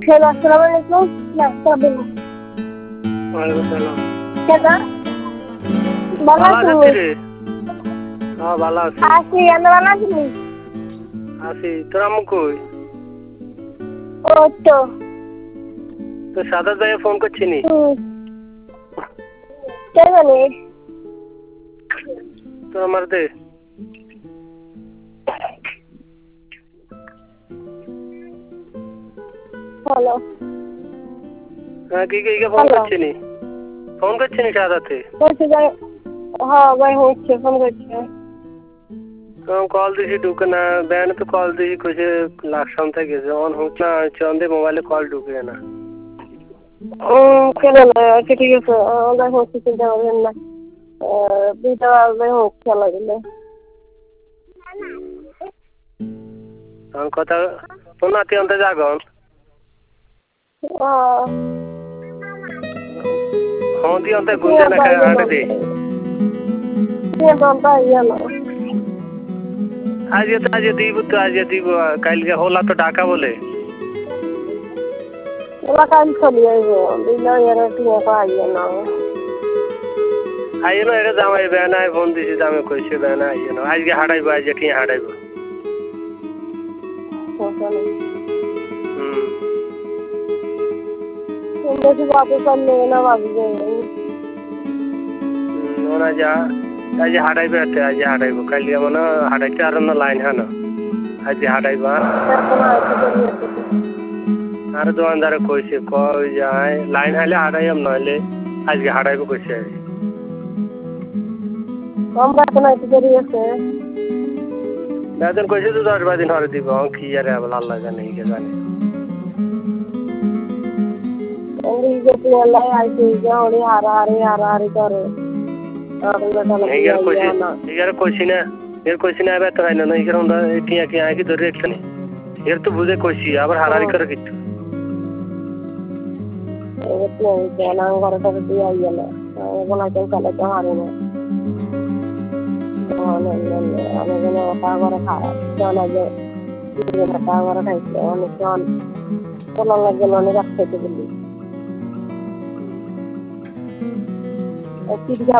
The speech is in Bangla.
হ্যালো, আসসালামু আলাইকুম। না, বলুন। ওয়ালাইকুম সালাম। কেডা? ভালো ভালো আছেন? আছিস রে? হ্যাঁ ভালো আছি। আছি, আপনি ভালো আছেন? আছি। তোর আম্মু কই? ও তো। তোর সাদাত ভাইয়া ফোন করছিনি? কে জানে? তোর আমার দে। হ্যালো। হ্যাঁ কি ফোন করছিনি? ফোন করছিনি সাদাতে? বলছি ভাই, হ্যাঁ ভাই হচ্ছে, ফোন করছে। কল দিছি ঢুকে না, ব্যানে তো কল দিছি কইছে লাকসাম থেকে গেছে। অন হচ্ছে না, চন্দে মোবাইলে কল ঢুকে না। কেন না? আচ্ছা ঠিক আছে, ভাই হচ্ছে, চিন্তা করবেন না। দুইটা ভাই হচ্ছে লাগলে। তখন কথা তোর নাতি অন্তে যাগন। হ্যাঁ দি অন্তে গুঞ্জে না খায় হাঁটে দে। আজ দিব তো, আজ দিব। কালকে হোলা তো ঢাকা বলে। ওরা কাল চলে যাইব, দিলে এর টিয়া পাইয়ে না। আইয়ে না, এটা জামাই বেনায় ফোন দিছি, জামাই কইছে বেনা আইয়ে না। আজকে হাঁটাইবো, আজকে টিয়া হাঁটাইবো। বেশি বাপে করলে না ভাববে। ওরা যা আজ হাঁটাইবে, আজ হাঁটাইবো। কালকে মনে হাঁটাইতে আর না লাইন হানো। আজ হাঁটাইবা আর দোকানদারে কইছে কই যায় লাইন হাইলে হাঁটাইম, নইলে আজকে হাঁটাইবো কইছে। কম বেতন আইতে দেরি আছে। বেতন কইছে তো 10-12 দিন হরে দিব। কি আরে আল্লাহ জানে, কি জানে। হারাহারি করে। এর কইছি না, বেতন আইলো না। এর আমরা টিয়া কি আগে ধরে রাখছি। এর তো বুঝে কইছি, আবার হারাহারি করে কিছু। ঘরে দিয়ে আইয়া না, এখন আইতেন চালাতে হারে না। আমি যেন ওটা করে খারাপ জানা যায়, ওটা করে খাইছে অনেক তোলা লাগে অনেক রাখতে বলি।